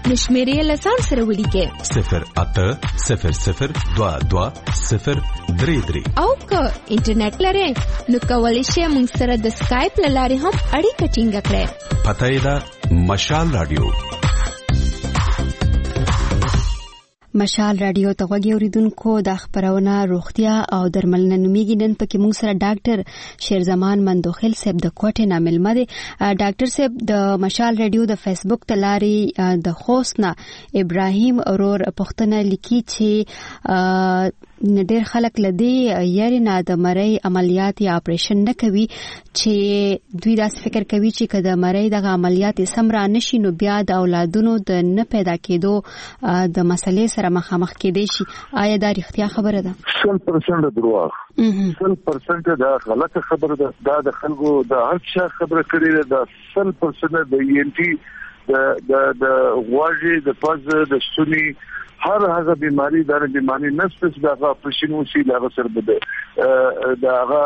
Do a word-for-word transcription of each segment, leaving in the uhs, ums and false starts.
نشمیرې لسان سره ولیکئ صفر اته صفر صفر دوه دوه صفر درې درې. او که انټرنیټ لرئ نو کولی شئ موږ سره د سکایپ له لارې هم اړیکه ټینګه کړئ. پته یې ده مشال رادیو. مشال رادیو ته غوږی اوریدونکو د خبرونه روغتیا او درملنه نومیږي. نن پکې موږ سره ډاکټر شیرزمان مندوخیل صاحب د کوټې نه ملمه دي. ډاکټر صاحب د مشال رادیو د فیسبوک ته لاري د خوست نه ابراهیم اورور پښتنه لیکي چې ډېر خلک لدی یاري نه د مړی عملیات یا اپریشن نه کوي چې دوی داس فکر کوي چې کله مړی د عملیات سمرا نشي نو بیا د اولادونو د نه پیدا کېدو د مسلې سره مخامخ کېدي شي. آیا دا رښتیا خبره ده؟ سل پرسنټ دروغ سل پرسنټ دا غلطه خبره ده. دا د خلکو د هر څه خبره کړې ده. دا سل پرسنټ د ینټي د د د غواړي د پز د سونی هر هغه بیماری دا بیماری نفس دا اپریشن وسی دا سر بده دا هغه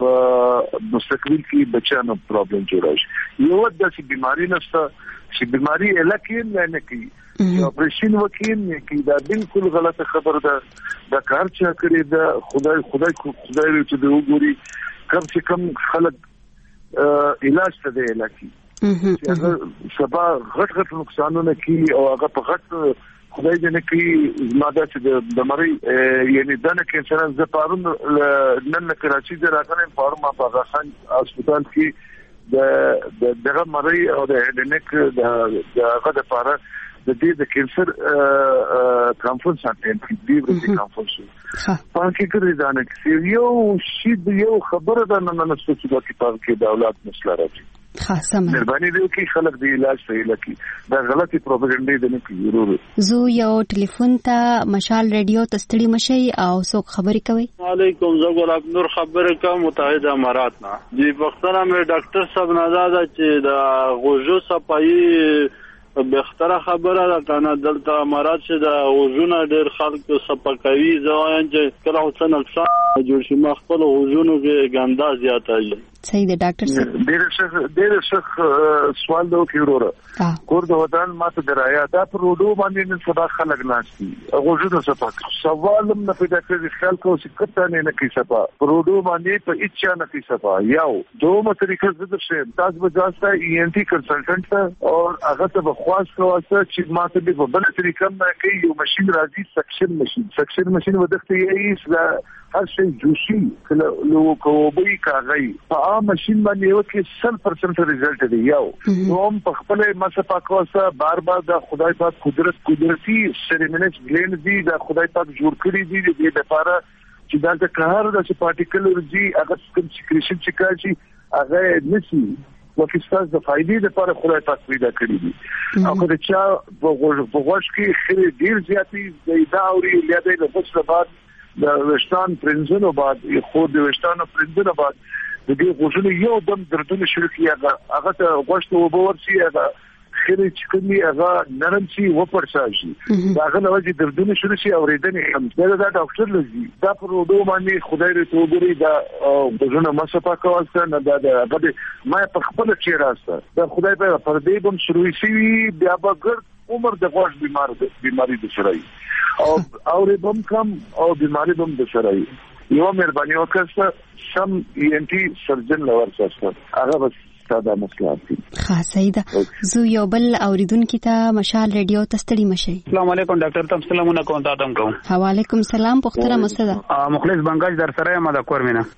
مستقبل کې بچانو پرابلم جوړای شي. یو د بیماری نفس چې بیماری الکین نه کوي اپریشن وکین نه کوي. دا بالکل غلطه خبره ده. دا کار چې کړی دا خدای خدای خدای چې دی وګوري کم سے کم خلک علاج ته دی الکی چې هغه سبا غټ غټ نقصانونه کوي او هغه په غټ خدای دې نه کوي ماده چې د مری یعنی دنه کینسر ز پارون نن کراچي د راغلم فارما په غاخان هسپتال کې د دغه مری او د هډنک د هغه د پاره د دې د کینسر کانفرنس اټینډ کړي دی ورته کانفرنس پاکي کړی دا نه چې یو شی یو خبره ده نه نه څه چې په کتاب کې د اولاد مسله راځي. خاصه مهرباني دی چې خلک دی علاج صحیح لکه دا غلطي پروپاګاندا ده نه کوي. ضرور زو یو ټلیفون ته مشال رادیو ته ستړي مشي او څوک خبرې کوي. وعلیکم زګور عبدالنور خبره کوم متحده امارات نه دی وختونه مې ډاکټر صاحب نازاده چې دا غوجو صفایي بهتره خبره ده کنه دلته امارات چې دا غوجونه ډېر خلک صفاکوي ځوان چې کله څه نقصان جوړ شي ما خپل غوجونو کې ګندا زیاته وي. صحیح ده ډاکټر صاحب. ډېر ښه ډېر ښه سوال دی کیورو کور د ودان ماته درایا دا پر روډو باندې نن سبا خلک ناشتي غوجونه صفا سوال نه پیدا کوي خلک او سکته نه نه کوي صفا پر روډو باندې په اچا نه کوي صفا یو دومره طریقې زده شي تاسو به ځاسته ای ان ټي کنسلټنټ او هغه ته خواص کواسته چې ماته به په بل طریقې نه کوي یو ماشين راځي سکشن ماشين سکشن ماشين ودخته یې هر شي جوشي کله لو کوبي کاغی په عام ماشين باندې یو کې سل پرسنټ ريزلټ دی. یو نوم په خپل مسپا کوسه بار بار د خدای پاک قدرت قدرتي سریمنس ګلند دی د خدای پاک جوړ کړی دی د دې لپاره چې دا د قهر د پارټیکلر دی هغه کوم سکریشن چې کوي هغه نسی وکستاز د فائدې لپاره خدای پاک پیدا کړی دی. او کله چې په غوښ کې خیر ډیر زیاتی د داوري لیدې له فصل بعد د وشتان پرنځونو بعد خو د وشتانو پرنځونو بعد د دې غوښنه یو دم دردونه شروع کیږي هغه ته غوښته وبور شي هغه خیر چې کومي هغه نرم شي و پرساشي هغه نو چې دردونه شروع شي اوریدنه هم دا د ډاکټر لږی دا پر وډو باندې خدای دې توګوري دا غوښنه مسپا کواسته نه دا د ما په خپل چی راسته دا خدای په پردې بم شروع شي بیا به ګر عمر د غوښ بیمار بیماری د شرای او اورې بم کم او بیماری بم د شرای یو مهرباني وکړه سم ای ان ټي سرجن لور سره هغه بس ساده مسله دي. خاصه ده زو یو بل اوریدونکو ته مشال رادیو ته ستړي مشي. السلام علیکم ډاکټر تم سلامونه کوم تاسو کوم. وعلیکم السلام پختره مسده مخلص بنگاج در سره ما د کور مینا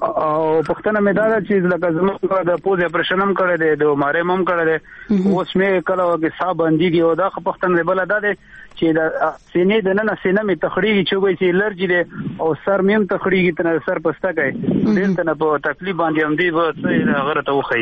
او پختنه مې دا چې لکه زموږ د پوز اپریشن هم کړی دی د ماره هم کړی دی اوس مې کله کې صاحب باندې او دا پختنه بل دا دی چې د سینې د نن سینې مې تخریږي چې وایي چې الرجی دی او سر مې هم تخریږي تر سر پسته کوي دلته نه په تکلیف باندې هم دی و څه غره ته وخی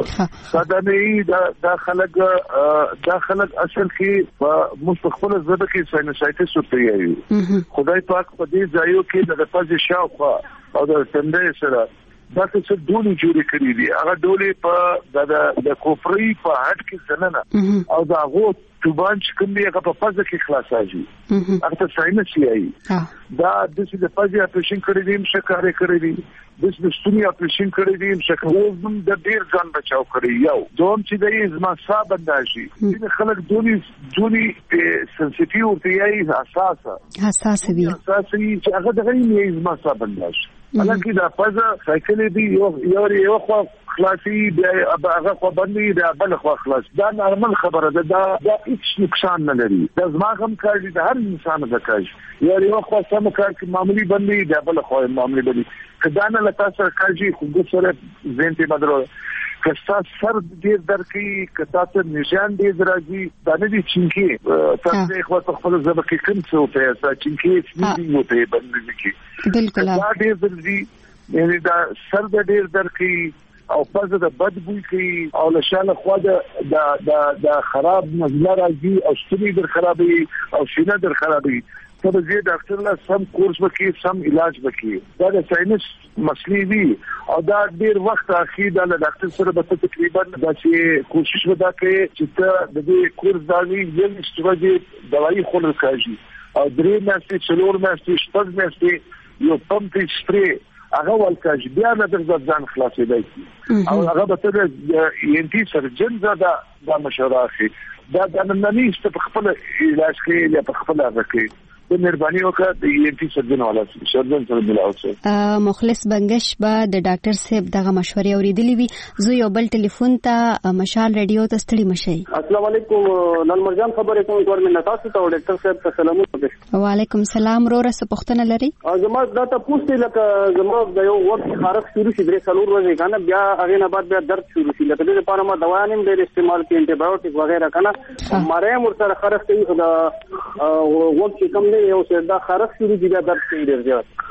دا نه دا خلک دا خلک اصل کې مستقبل زده کې ساینسایټس وتیایي خدای پاک په دې ځایو کې د پز شاوخوا او د تندې سره دا څه ډولې جوړې کړې دي هغه ډولې په د د کوپري په هټ کې څنګه او دا غو توبان چې کوم دی هغه په پزه کې خلاصاږي هغه ساينس یې دا د څه د پزه اپریشن کړی دي مشکاره کړی دي د څه ستوني اپریشن کړی دي مشکاره وزن د ډیر ځان بچاو کړی یو دوم چې د زما صاحب انداشي د خلک دونی دونی سنسټیو ورته یې حساسه حساسه وي حساسه چې هغه دغه یې زما صاحب انداشي حالانکه دا پزه سایکل دی یو یو یو خو خلاصي هغه خو باندې دا بل خو خلاص دا نارمل خبره ده دا دا هیڅ نقصان نه لري دا زما هم کاری د هر انسان د کاج یو یو خو سم کار کې معمولی باندې دا بل خو معمولی باندې کدا نه لتا سره کاجي خو ګسره زینتي بدرو کستا سر ډیر درکې کتا ته نشان دې درځي دا نه دي چینکی تاسو خو خپل زبکه کوم څه ته تا چینکی سپیډینګ وته باندې کې بالکل دا ډیر درځي یعنی دا سر ډیر درکې او پزه د بدبوئی کوي او له شاله خو دا دا د خراب نزله راځي او ستوني در خرابي او سینه در خرابي ته د ډاکټر له سم کورس وکي سم علاج وکي دا د ساينس مسلې وي او دا ډیر وخت اخی دا له ډاکټر سره به تقریبا دا چې کوشش ودا کوي چې ته د دې کورس دالي یل استفاده دوايي خورل کاږي او درې میاشتې څلور میاشتې شپږ میاشتې یو پمپ سپری هغه ولکاج بیا نه د ځان خلاصې دی او هغه به ته د ان ټي سرجن زده دا مشوره اخی دا د نننی ست په خپل علاج کې یا په خپل هغه کې د مهرباني وکړه د ان ټي سرجن والا سرجن سره ملاوسه مخلص بنگش به د ډاکټر صاحب دغه مشورې اوریدلې وي زه یو بل ټلیفون ته مشال رادیو ته ستړي مشي. السلام علیکم نن مرجان خبرې کوم ګورمنټ تاسو ته ډاکټر صاحب ته سلامونه. وعلیکم السلام رور څه پوښتنه لري؟ زما دا ته پوښتنه لکه زما د یو وخت خارق شروع شي درې څلور ورځې کنه بیا هغه نه بعد بیا درد شروع شي لکه د لپاره ما دوا نیم ډېر استعمال کوي انټي بایوټیک وغیرہ کنه ماره مر سره خارق کوي خدا وخت کم نه یو څه دا خارق شروع دي درد کوي ډېر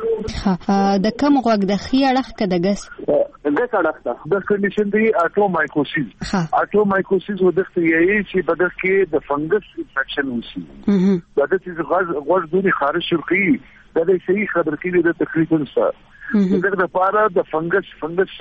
زیات د کوم وخت د خي اړه کده ګس د ګس اړه د کنډیشن دی اټومایکوسیس اټومایکوسیس ودخته یی چې بدن کې د فنګس انفیکشن وشي دا د چې غاز غوړ دونی خارج شرقي دا د صحیح خبر کې د تقریبا سره دغه لپاره د فنګس فنګس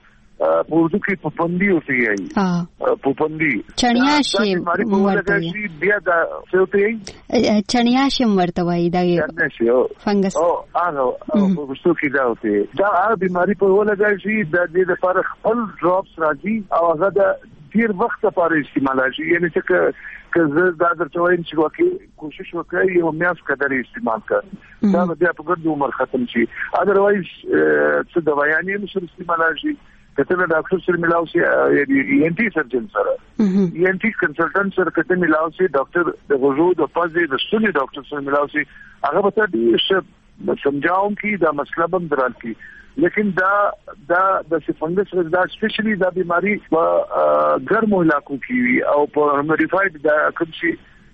په اردو کې پوپندی ہوتی ہے پوپندی چنیاشي ورته بیا دا څه ہوتی چنیاشي ورته وای دا فنګس او هغه په څو کې دا ہوتی دا هغه بیماری په ولګای شي د دې لپاره خپل ډراپس راځي او هغه د ډیر وخت لپاره استعمال شي یعنی چې که دا درته وایم چې واقعي کوشش وکړئ یو میاس قدر استعمال کړئ دا بیا په ګرد عمر ختم شي اذروایز څه دوايانې نشو استعمال شي کته ډاکټر سره ملاو شي یعنی ان ټي سرجن سره ان ټي کنسلټنټ سره کته ملاو شي ډاکټر د غوږو د پزې د ستوني ډاکټر سره ملاو شي هغه به تاسو سمجھاوم کی دا مسله بم درال کی لیکن دا دا د فنګس دا سپیشلی دا بیماری په ګرمو علاقو کې او په مودیفاید دا کوم شي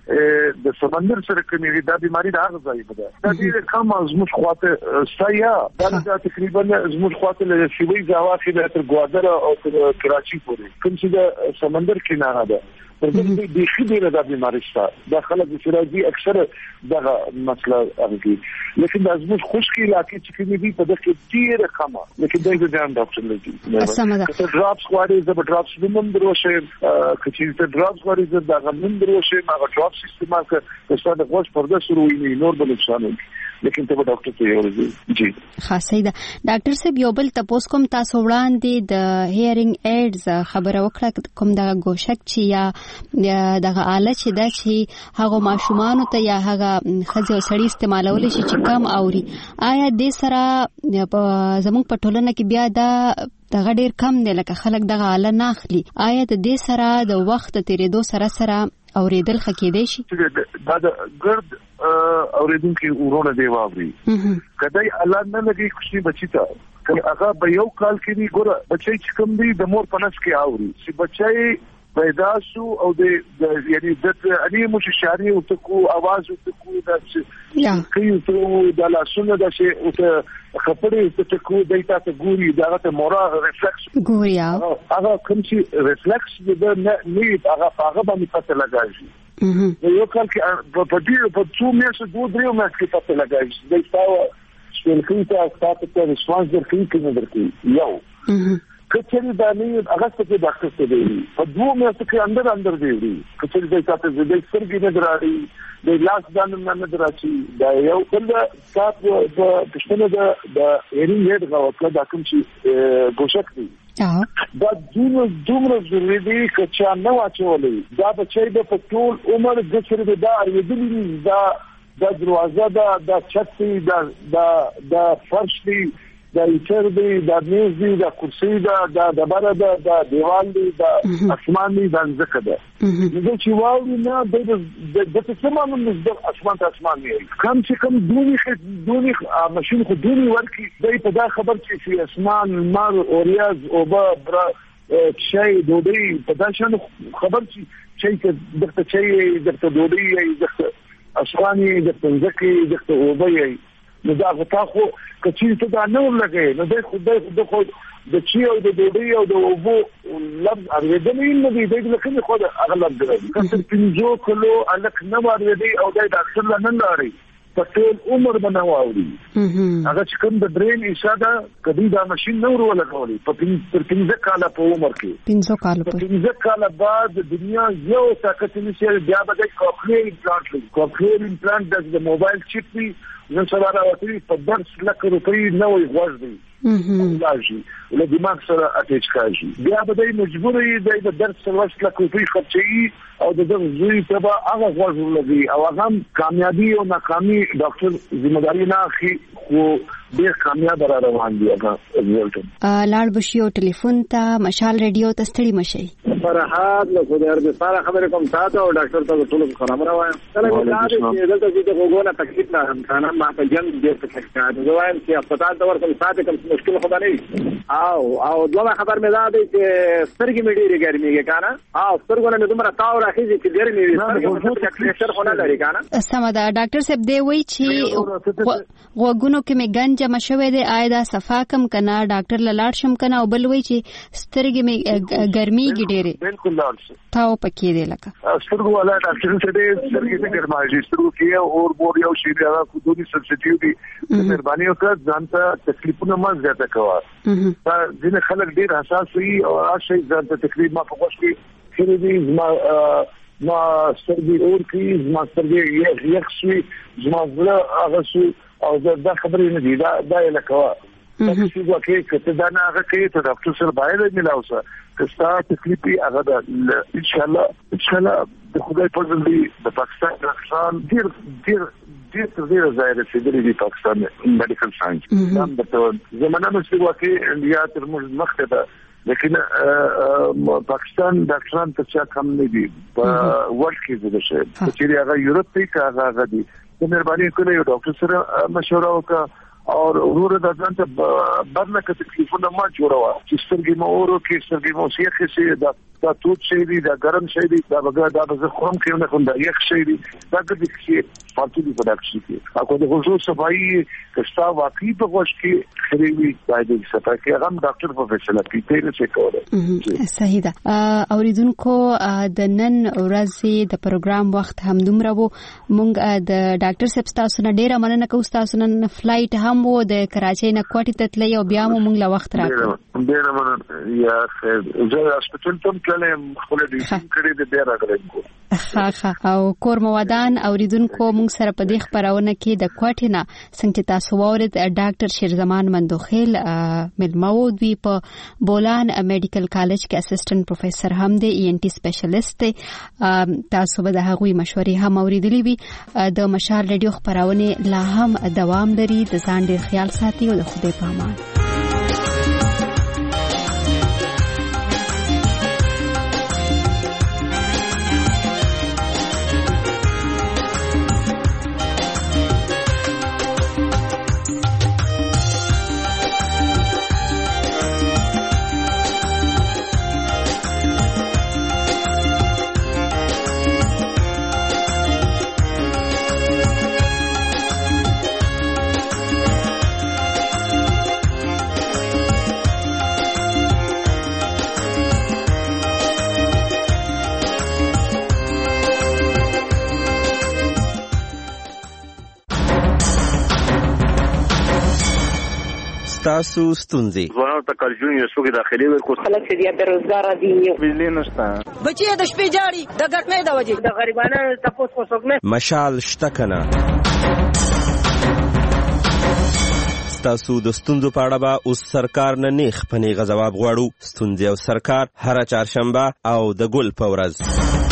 د سمندر سره کومې دا بیماری دا غځای بده دا ډیره کم زموږ خواته سایا دا تقریبا زموږ خواته له شوی ځواخې د ګوادر او کراچي پورې کوم چې د سمندر کناره ده پرځې د خېډه د بیماری شته د خلک چې راځي اکثر دغه مسله اږي لیکن د زموږ خوشکی علاقې چې کومې دي په دغه ډیره کمه لیکن د ځان ډاکټر لګي سمه ډراپس غواړي زب ډراپس ومن دروشه کچې ته ډراپس غواړي زب دغه من دروشه ما ډراپس استعمال کړه چې دا غوښ پرده شروع وي نور بل څه نه لیکن ته ډاکټر ته ورځي جی خاصه ده ډاکټر صاحب یو بل تاسو کوم تاسو وړاندې د هیرینګ ایډز خبره وکړه کوم د ګوشک چې یا دغه آله چې دا چې هغه ماشومان ته یا هغه خځه سړی استعمالول شي چې کم اوري آیا د سره زموږ په ټولنه کې بیا دا دغه ډیر کم دی لکه خلک دغه آله نه اخلي آیا د دې سره د وخت تیریدو سره سره اوریدل خکېدې شي دا د ګرد اوریدونکو ورونه دی واوري کدی الله نه لګي خوشي بچی ته هغه به یو کال کې دی ګوره بچی چې کوم دی د مور پنس کې اوري چې بچی پیدا شو او د یعنی د اني مش شاري او تکو आवाज او تکو د کیو ته د لاسونو د شي او ته خپړې تکو دایته ته ګوري دا ته مورا ریفلکس ګوري هغه کوم چې ریفلکس د نه نه هغه هغه باندې پته لګایي یو کال کې په دې په څو میاشتو دوه درې میاشتې پته لګایي دا سپیلکی ته تاسو ته ریسپانس درکړي کې نه درکړي یو کچې دا نه هغه څه ډاکټر ته دی په دوه میاشتو کې اندر اندر دی کچې دا تاسو د سرګي نه دراري د لاس باندې نه دراشي دا یو بل تاسو د پښتنه د د هیرینګ هډ غوښتل دا کوم چې ګوشک دی دا دومره دومره ضروري دی چې نه واچولې دا بچي د ټول عمر د چیرې دا اړېدلې دا د دروازه دا د چتي دا د د فرش دی دا ایچر دی دا میز دی دا کرسی دا دا دبره دا دا دیوال دی دا اسمان دی دا ځکه ده نو چې واو نه د د څه معلوم د اسمان ته اسمان دی کم چې کم دونی دونی ماشين خو دونی ورکی دای په دا خبر چې اسمان مار اوریاز او با شي دوی په دا شان خبر چې چې دغه چې دغه دوی دغه اسماني دغه ځکه دغه وبوي نو دا غتا خو کچې ته دا نور لګي نو د خدای د خو د چی او د دوی او د وبو لب اړېدلې نه دی د لکه خو د اغلب درې کله پنځو کلو الک نه ورېدي او د ډاکټر نه لاري په ټول عمر باندې واوري هغه چې کوم د برین اشاره کدي دا ماشين نور ولګولي په پنځه کاله په عمر کې پنځه کاله په پنځه کاله بعد دنیا یو طاقت نشي بیا به کوکلیر امپلانټ لري کوکلیر امپلانټ د موبایل چیپ دی نن سبا راوتي په درس لکه روپۍ نوې غوږ دی لاشي له دماغ سره اټیچ کاږي بیا به د مجبورې د درس سره وخت لکه روپۍ خرچي او د دغه زوی ته به هغه غوږ لګي او هغه کامیابی او ناکامي ډاکټر ذمہ داری نه اخی خو ډیر کامیاب را روان دي هغه ریزلټ لاړ بشي او ټلیفون ته مشال ریډیو ته ستړي مشي فرحات له خدای رب سره خبره کوم تاسو او ډاکټر ته ټول خبره راوایم کله ولاده چې دلته چې وګونه تکلیف نه هم کنه ما په جنگ دې څه ښکار نو وایم چې هسپتال ته ورته ساده کوم مشکل خو نه او او دوه خبر مې دا دی چې سترګې مې ډېرې ګرميږي کنه او سترګونه مې دومره تاو راخېږي چې ګرمي وي سترګې پریشر خو نه لري کنه سم دا ډاکټر صاحب دی وایي چې وګونو کې مې ګنج مشوي دی آیدا صفا کم کنه ډاکټر لاړ شم کنه او بل وایي چې سترګې مې ګرميږي ډېرې بالکل لاړ تاو پکې دی لکه سترګو والا ډاکټر څه دی سترګې ته ګرمایي سترګو کې اور بور یو شی دی هغه کو دوی سبسټیټیو دی مهرباني وکړه ځانته تکلیفونه ما زیاته کوه دا ځینې خلک ډېر حساس وي او هغه شی ځانته تکلیف ما په خوښ کې خېری دی ما ما سترګې اور کې ما سترګې یخ شي ما زړه هغه شو او دا خبرې نه دي دا دا لکه تاسو چې وکړئ چې دا نه هغه کې ته ډاکټر سره باید ملاوسه کستا تکلیفي هغه د ان شاء الله ان شاء الله د خدای په فضل دی د پاکستان ډاکټران ډیر ډیر ډیر ډیر ځای رسیدلی دی پاکستان میډیکل ساينس دا د زمانه مې چې وکړي انډیا تر موږ مخته ده لیکن پاکستان ډاکټران ته څه کم نه دي په ورلد کې د شي چې هغه یورپ ته کاغه هغه دي مهرباني وکړئ یو ډاکټر سره مشوره وکړئ اور ورور د ځان ته برنه کې تکلیفونه ما جوړوا چې سترګې مو ورو کې سترګې مو سیخه سي دا دا توت شي دي دا ګرم شي دي دا بغا دا به خورم کې نه کوم دا یخ شي دي دا د دې فالتو دي پروډکشن کې اكو د حضور صفائی کستا واقعي په وښ کې خريوي باید صفائی کې هغه ډاکټر په فیصله کې ته څه کوله صحیح ده اوریدونکو د نن ورځې د پروګرام وخت هم دومره وو مونږ د ډاکټر صاحب تاسو نه ډیره مننه کوم تاسو نن فلایټ هم وو د کراچۍ نه کوټې ته تللی او بیا مو مونږ له وخت راکړ ډیره مننه یا خیر زه هسپتال ته تلم خپل دې کړې د بیا راغلم ها ها او کور موادان اوریدونکو مونږ سره په دې خبرونه کې د کوټې نه څنګه تاسو وورید ډاکټر شیرزمان مندوخیل ملمو دوی په بولان میډیکل کالج کې اسسټنټ پروفیسور هم دی ای ان ټي سپیشلیست دی تاسو به د هغوی مشورې هم اوریدلې وي د مشال ریډیو خبرونه لا هم دوام لري د ځان ډیر خیال ساتي او د خدای په امان ستاسو ستونزې ځوانانو ته کارجون یو څوک داخلي ورکو خلک چې بې روزګاره دي بجلی نشته بچي د شپې جاړي د ګټنې د وجې د غریبانو تاسو کو څوک نه مشال شته کنه ستاسو د ستونزو په اړه به اوس سرکار نه نیغ په نیغه ځواب غواړو. ستونزې او سرکار هره چهارشنبه او د ګل په ورځ